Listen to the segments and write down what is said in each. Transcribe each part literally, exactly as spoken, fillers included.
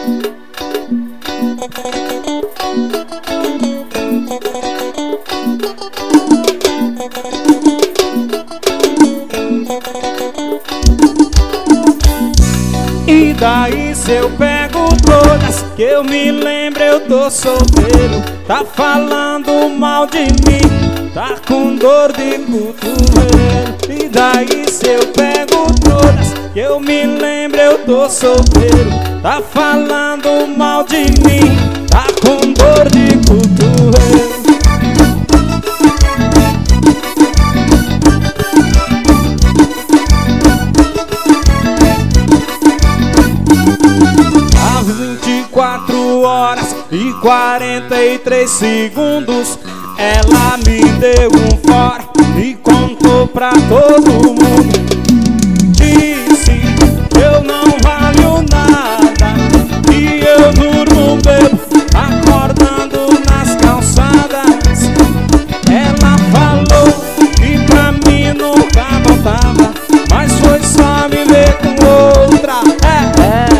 E daí se eu pego todas que eu me lembro eu tô solteiro. Tá falando mal de mim, tá com dor de cotovelo. E daí se eu pego todas que eu me lembro eu tô solteiro. Tá falando mal de mim, tá com dor de cotovelo. vinte e quatro horas e quarenta e três segundos ela me deu um fora e contou pra todo mundo. Disse que eu não valho nada e eu durmo bebo, acordando nas calçadas. Ela falou que pra mim nunca voltava, mas foi só me ver com outra. É, é.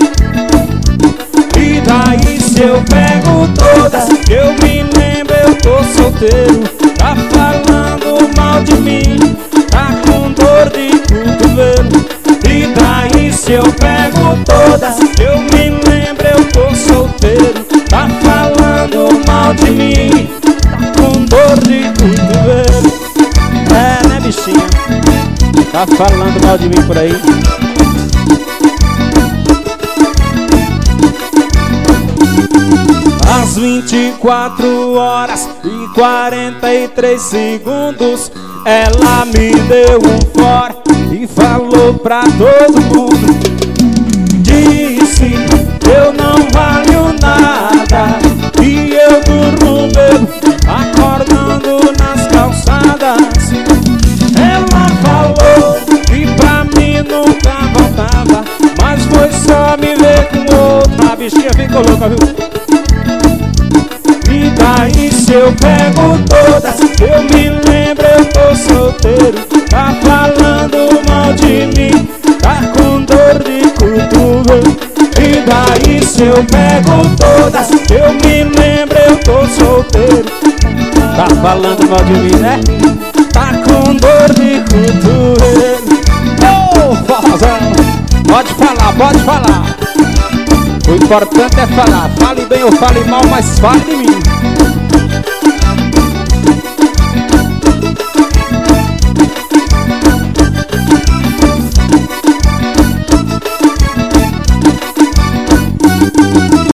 E daí se eu pego todas que eu me lembro eu tô solteiro. Tá falando mal de mim, tá com dor de cotovelo. E daí se eu pego todas que eu me lembro eu tô solteiro. Tá falando mal de mim, tá com dor de cotovelo. É, né, bichinha? Tá falando mal de mim por aí. Às vinte e quatro horas e quarenta e três segundos ela me deu um fora e falou pra todo mundo. Disse que eu não valho nada e eu durmo bebo, acordando nas calçadas. Ela falou que pra mim nunca voltava, mas foi só me ver com outra. A bichinha ficou louca, viu? E daí se eu pego todas eu me lembro eu tô solteiro. Tá falando mal de mim, tá com dor de cotovelo. E daí se eu pego todas eu me lembro eu tô solteiro. Tá falando mal de mim, né? Tá com dor de cotovelo. Ô, oh, forrozão, pode falar, pode falar. O importante é falar. Fale bem ou fale mal, mas fale de mim.